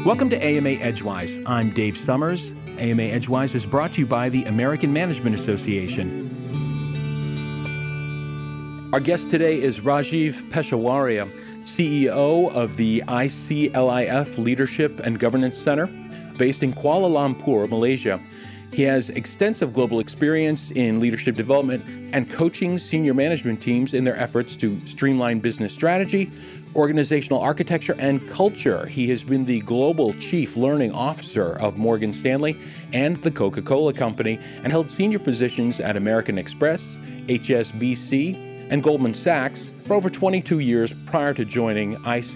Welcome to AMA Edgewise. I'm Dave Summers. AMA Edgewise is brought to you by the American Management Association. Our guest today is Rajiv Peshawaria, CEO of the ICLIF Leadership and Governance Center, based in Kuala Lumpur, Malaysia. He has extensive global experience in leadership development and coaching senior management teams in their efforts to streamline business strategy, organizational architecture, and culture. He has been the Global Chief Learning Officer of Morgan Stanley and the Coca-Cola Company and held senior positions at American Express, HSBC, and Goldman Sachs for over 22 years prior to joining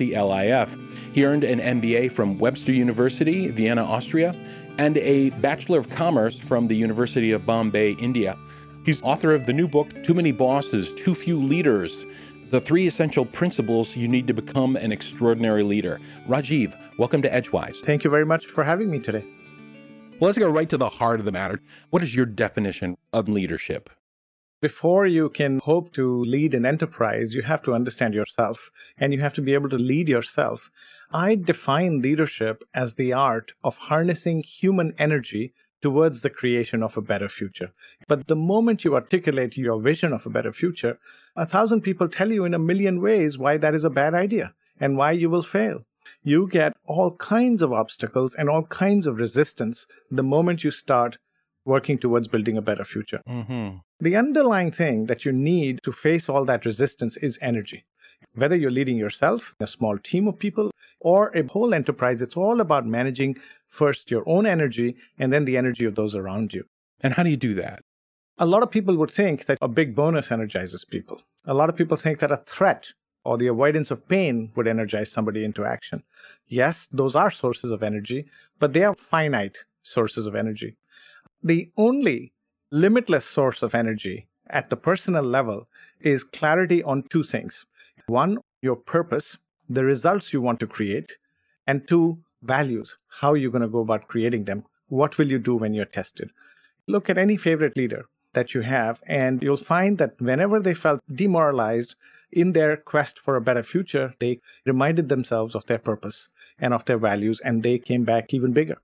ICLIF. He earned an MBA from Webster University, Vienna, Austria, and a Bachelor of Commerce from the University of Bombay, India. He's author of the new book, Too Many Bosses, Too Few Leaders: The 3 Essential Principles You Need to Become an Extraordinary Leader. Rajiv, welcome to Edgewise. Thank you very much for having me today. Well, let's go right to the heart of the matter. What is your definition of leadership? Before you can hope to lead an enterprise, you have to understand yourself, and you have to be able to lead yourself. I define leadership as the art of harnessing human energy towards the creation of a better future. But the moment you articulate your vision of a better future, 1,000 people tell you in a million ways why that is a bad idea and why you will fail. You get all kinds of obstacles and all kinds of resistance the moment you start working towards building a better future. Mm-hmm. The underlying thing that you need to face all that resistance is energy. Whether you're leading yourself, a small team of people, or a whole enterprise, it's all about managing first your own energy and then the energy of those around you. And how do you do that? A lot of people would think that a big bonus energizes people. A lot of people think that a threat or the avoidance of pain would energize somebody into action. Yes, those are sources of energy, but they are finite sources of energy. The only limitless source of energy at the personal level is clarity on 2 things. 1, your purpose, the results you want to create, and 2, values, how you're going to go about creating them. What will you do when you're tested? Look at any favorite leader that you have, and you'll find that whenever they felt demoralized in their quest for a better future, they reminded themselves of their purpose and of their values, and they came back even bigger.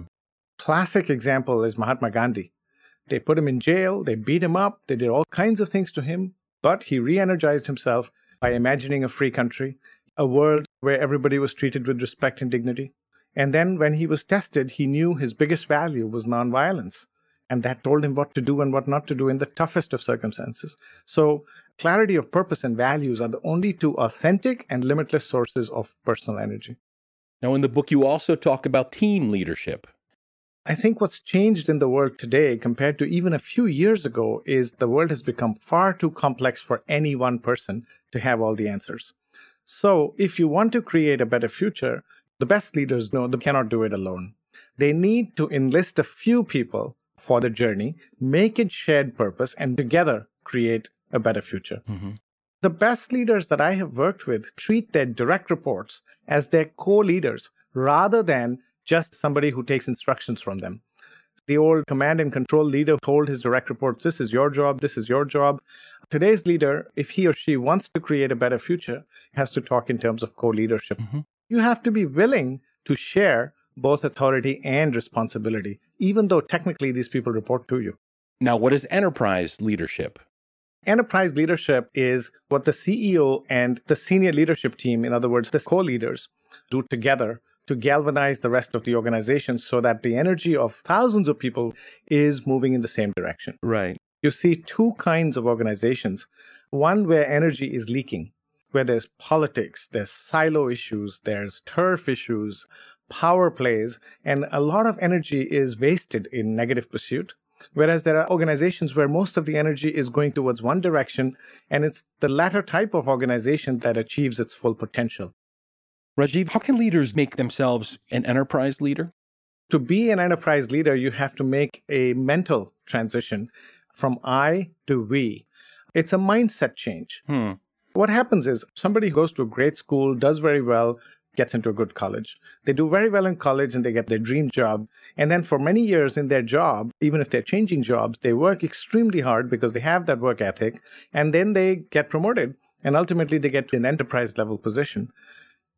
Classic example is Mahatma Gandhi. They put him in jail, they beat him up, they did all kinds of things to him, but he re-energized himself by imagining a free country, a world where everybody was treated with respect and dignity. And then when he was tested, he knew his biggest value was nonviolence. And that told him what to do and what not to do in the toughest of circumstances. So clarity of purpose and values are the only 2 authentic and limitless sources of personal energy. Now, in the book, you also talk about team leadership. I think what's changed in the world today compared to even a few years ago is the world has become far too complex for any one person to have all the answers. So if you want to create a better future, the best leaders know they cannot do it alone. They need to enlist a few people for the journey, make it shared purpose, and together create a better future. Mm-hmm. The best leaders that I have worked with treat their direct reports as their co-leaders rather than just somebody who takes instructions from them. The old command and control leader told his direct reports, this is your job, this is your job. Today's leader, if he or she wants to create a better future, has to talk in terms of co-leadership. Mm-hmm. You have to be willing to share both authority and responsibility, even though technically these people report to you. Now, what is enterprise leadership? Enterprise leadership is what the CEO and the senior leadership team, in other words, the co-leaders, do together to galvanize the rest of the organization so that the energy of thousands of people is moving in the same direction. Right. You see 2 kinds of organizations. One where energy is leaking, where there's politics, there's silo issues, there's turf issues, power plays, and a lot of energy is wasted in negative pursuit. Whereas there are organizations where most of the energy is going towards one direction, and it's the latter type of organization that achieves its full potential. Rajiv, how can leaders make themselves an enterprise leader? To be an enterprise leader, you have to make a mental transition from I to we. It's a mindset change. What happens is somebody goes to a great school, does very well, gets into a good college. They do very well in college and they get their dream job. And then for many years in their job, even if they're changing jobs, they work extremely hard because they have that work ethic. And then they get promoted. And ultimately, they get to an enterprise level position.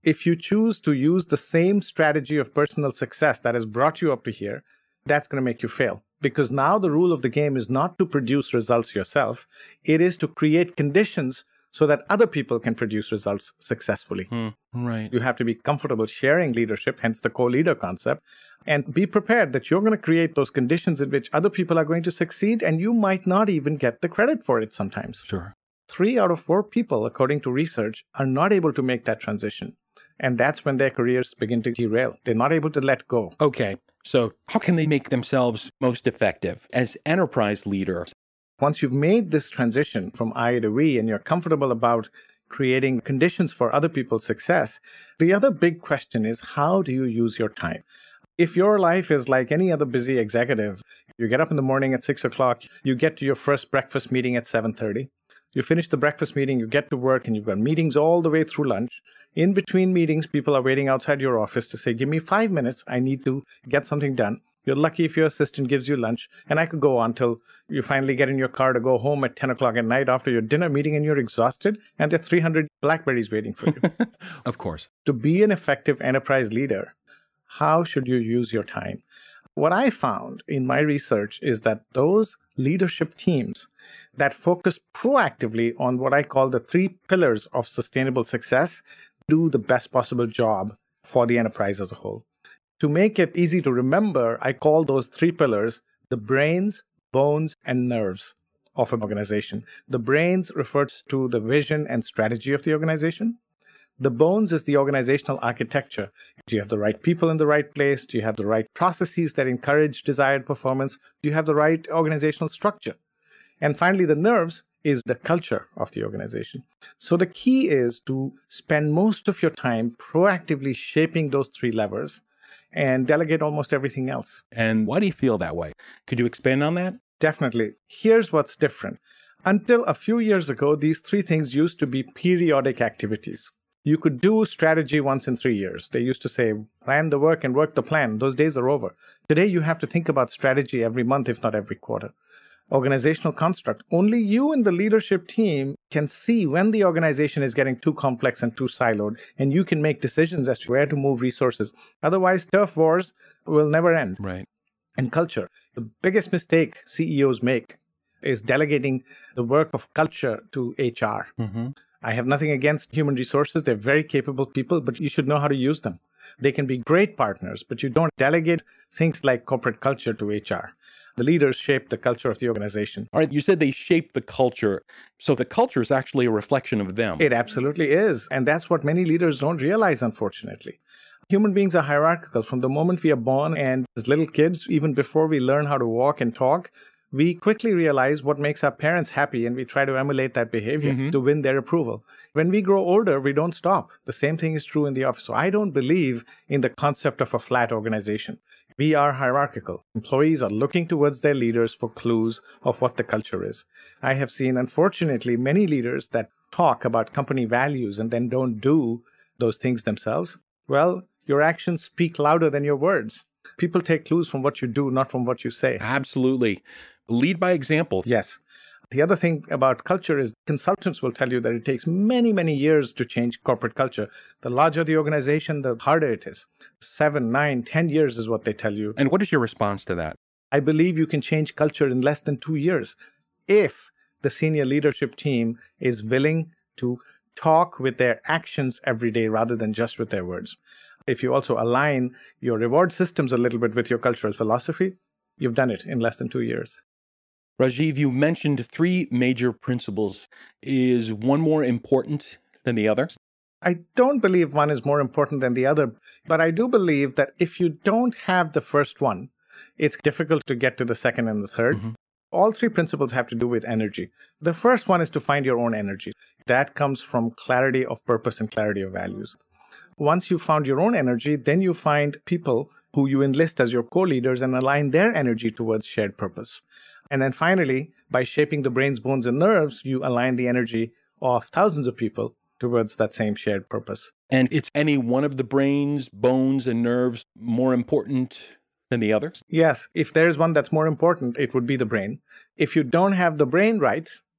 If you choose to use the same strategy of personal success that has brought you up to here, that's going to make you fail. Because now the rule of the game is not to produce results yourself. It is to create conditions so that other people can produce results successfully. Right. You have to be comfortable sharing leadership, hence the co-leader concept, and be prepared that you're going to create those conditions in which other people are going to succeed, and you might not even get the credit for it sometimes. Sure. 3 out of 4 people, according to research, are not able to make that transition. And that's when their careers begin to derail. They're not able to let go. Okay. So how can they make themselves most effective as enterprise leaders? Once you've made this transition from I to we and you're comfortable about creating conditions for other people's success, the other big question is, how do you use your time? If your life is like any other busy executive, you get up in the morning at 6 o'clock, you get to your first breakfast meeting at 7:30. You finish the breakfast meeting, you get to work, and you've got meetings all the way through lunch. In between meetings, people are waiting outside your office to say, give me 5 minutes, I need to get something done. You're lucky if your assistant gives you lunch, and I could go on till you finally get in your car to go home at 10 o'clock at night after your dinner meeting, and you're exhausted, and there are 300 Blackberries waiting for you. Of course. To be an effective enterprise leader, how should you use your time? What I found in my research is that those leadership teams that focus proactively on what I call the 3 pillars of sustainable success do the best possible job for the enterprise as a whole. To make it easy to remember, I call those 3 pillars the brains, bones, and nerves of an organization. The brains refers to the vision and strategy of the organization. The bones is the organizational architecture. Do you have the right people in the right place? Do you have the right processes that encourage desired performance? Do you have the right organizational structure? And finally, the nerves is the culture of the organization. So the key is to spend most of your time proactively shaping those 3 levers and delegate almost everything else. And why do you feel that way? Could you expand on that? Definitely. Here's what's different. Until a few years ago, these 3 things used to be periodic activities. You could do strategy once in 3 years. They used to say, plan the work and work the plan. Those days are over. Today, you have to think about strategy every month, if not every quarter. Organizational construct. Only you and the leadership team can see when the organization is getting too complex and too siloed, and you can make decisions as to where to move resources. Otherwise, turf wars will never end. Right. And culture. The biggest mistake CEOs make is delegating the work of culture to HR. I have nothing against human resources. They're very capable people, but you should know how to use them. They can be great partners, but you don't delegate things like corporate culture to HR. The leaders shape the culture of the organization. All right, you said they shape the culture. So the culture is actually a reflection of them. It absolutely is. And that's what many leaders don't realize, unfortunately. Human beings are hierarchical from the moment we are born, and as little kids, even before we learn how to walk and talk, we quickly realize what makes our parents happy, and we try to emulate that behavior to win their approval. When we grow older, we don't stop. The same thing is true in the office. So I don't believe in the concept of a flat organization. We are hierarchical. Employees are looking towards their leaders for clues of what the culture is. I have seen, unfortunately, many leaders that talk about company values and then don't do those things themselves. Well, your actions speak louder than your words. People take clues from what you do, not from what you say. Absolutely. Lead by example. Yes. The other thing about culture is consultants will tell you that it takes many, many years to change corporate culture. The larger the organization, the harder it is. 7, 9, 10 years is what they tell you. And what is your response to that? I believe you can change culture in less than 2 years if the senior leadership team is willing to talk with their actions every day rather than just with their words. If you also align your reward systems a little bit with your cultural philosophy, you've done it in less than 2 years. Rajiv, you mentioned 3 major principles. Is one more important than the other? I don't believe one is more important than the other, but I do believe that if you don't have the first one, it's difficult to get to the second and the third. All 3 principles have to do with energy. The first one is to find your own energy. That comes from clarity of purpose and clarity of values. Once you've found your own energy, then you find people who you enlist as your co-leaders and align their energy towards shared purpose. And then finally, by shaping the brains, bones, and nerves, you align the energy of thousands of people towards that same shared purpose. And it's any one of the brains, bones, and nerves more important than the others? Yes, if there's one that's more important, it would be the brain. If you don't have the brain right,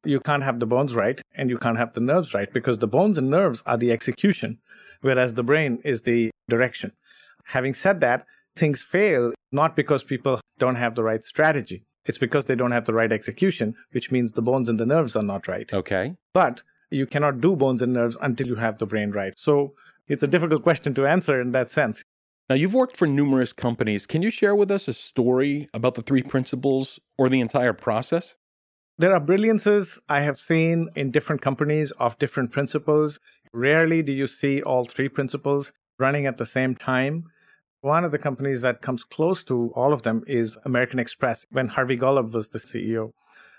you can't have the bones right and you can't have the nerves right, because the bones and nerves are the execution, whereas the brain is the direction. Having said that, things fail not because people don't have the right strategy. It's because they don't have the right execution, which means the bones and the nerves are not right. Okay. But you cannot do bones and nerves until you have the brain right. So it's a difficult question to answer in that sense. Now, you've worked for numerous companies. Can you share with us a story about the three principles or the entire process? There are brilliances I have seen in different companies of different principles. Rarely do you see all three principles running at the same time. One of the companies that comes close to all of them is American Express, when Harvey Golub was the CEO.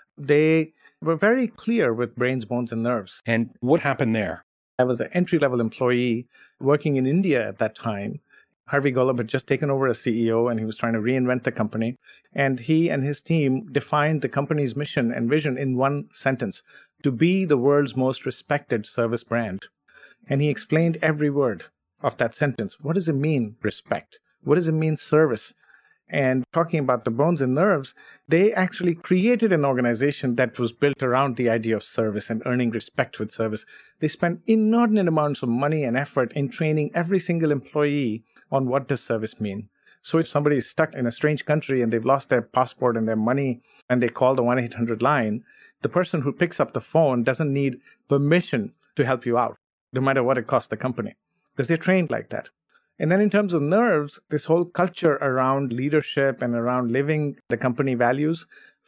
They were very clear with brains, bones, and nerves. And what happened there? I was an entry-level employee working in India at that time. Harvey Golub had just taken over as CEO and he was trying to reinvent the company. And he and his team defined the company's mission and vision in one sentence: to be the world's most respected service brand. And he explained every word of that sentence. What does it mean, respect? What does it mean, service? And talking about the bones and nerves, they actually created an organization that was built around the idea of service and earning respect with service. They spent inordinate amounts of money and effort in training every single employee on what does service mean. So if somebody is stuck in a strange country and they've lost their passport and their money and they call the 1-800 line, the person who picks up the phone doesn't need permission to help you out, no matter what it costs the company, because they're trained like that. And then in terms of nerves, this whole culture around leadership and around living the company values,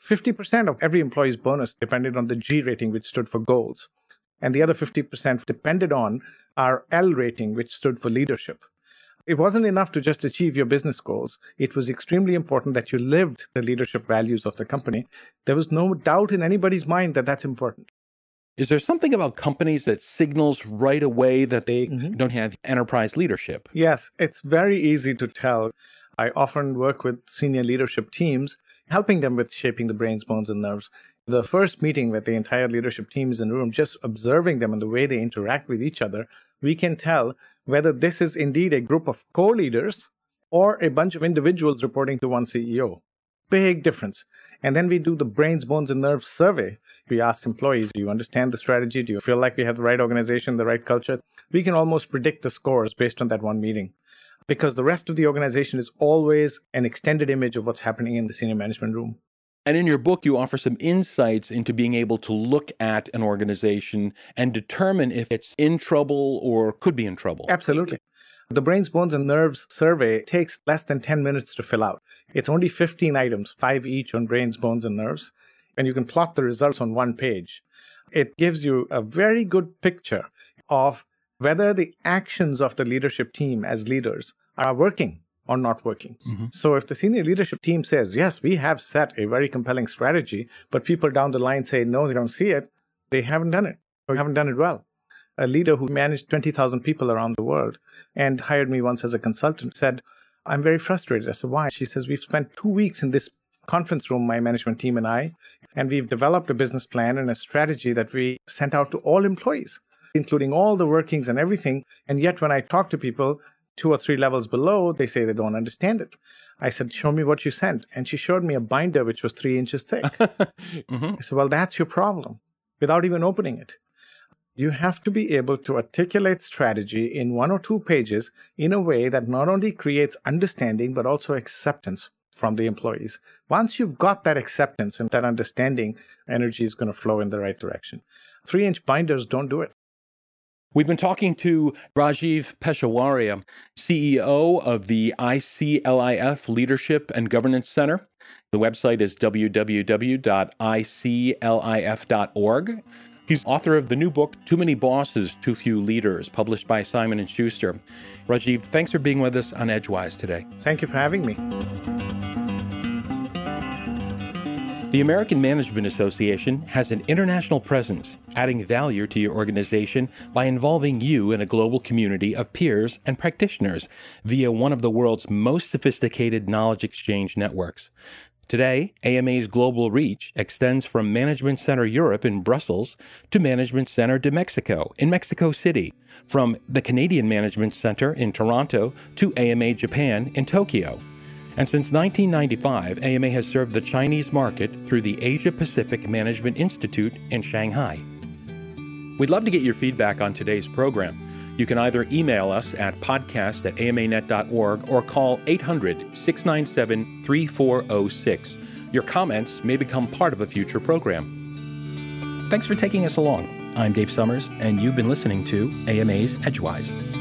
50% of every employee's bonus depended on the G rating, which stood for goals. And the other 50% depended on our L rating, which stood for leadership. It wasn't enough to just achieve your business goals. It was extremely important that you lived the leadership values of the company. There was no doubt in anybody's mind that that's important. Is there something about companies that signals right away that they don't have enterprise leadership? Yes, it's very easy to tell. I often work with senior leadership teams, helping them with shaping the brains, bones, and nerves. The first meeting with the entire leadership team is in the room, just observing them and the way they interact with each other, we can tell whether this is indeed a group of co-leaders or a bunch of individuals reporting to one CEO. Big difference. And then we do the brains, bones, and nerves survey. We ask employees, do you understand the strategy? Do you feel like we have the right organization, the right culture? We can almost predict the scores based on that one meeting, because the rest of the organization is always an extended image of what's happening in the senior management room. And in your book, you offer some insights into being able to look at an organization and determine if it's in trouble or could be in trouble. Absolutely. The brains, bones, and nerves survey takes less than 10 minutes to fill out. It's only 15 items, 5 each on brains, bones, and nerves. And you can plot the results on one page. It gives you a very good picture of whether the actions of the leadership team as leaders are working or not working. So if the senior leadership team says, yes, we have set a very compelling strategy, but people down the line say, no, they don't see it, they haven't done it or haven't done it well. A leader who managed 20,000 people around the world and hired me once as a consultant said, I'm very frustrated. I said, why? She says, we've spent 2 weeks in this conference room, my management team and I, and we've developed a business plan and a strategy that we sent out to all employees, including all the workings and everything. And yet when I talk to people 2 or 3 levels below, they say they don't understand it. I said, show me what you sent. And she showed me a binder which was 3 inches thick. I said, well, that's your problem, without even opening it. You have to be able to articulate strategy in 1 or 2 pages in a way that not only creates understanding, but also acceptance from the employees. Once you've got that acceptance and that understanding, energy is going to flow in the right direction. 3-inch binders don't do it. We've been talking to Rajiv Peshawaria, CEO of the ICLIF Leadership and Governance Center. The website is www.iclif.org. He's author of the new book, Too Many Bosses, Too Few Leaders, published by Simon & Schuster. Rajiv, thanks for being with us on Edgewise today. Thank you for having me. The American Management Association has an international presence, adding value to your organization by involving you in a global community of peers and practitioners via one of the world's most sophisticated knowledge exchange networks. Today, AMA's global reach extends from Management Center Europe in Brussels to Management Center de Mexico in Mexico City, from the Canadian Management Center in Toronto to AMA Japan in Tokyo. And since 1995, AMA has served the Chinese market through the Asia Pacific Management Institute in Shanghai. We'd love to get your feedback on today's program. You can either email us at podcast@amanet.org or call 800-697-3406. Your comments may become part of a future program. Thanks for taking us along. I'm Dave Summers, and you've been listening to AMA's Edgewise.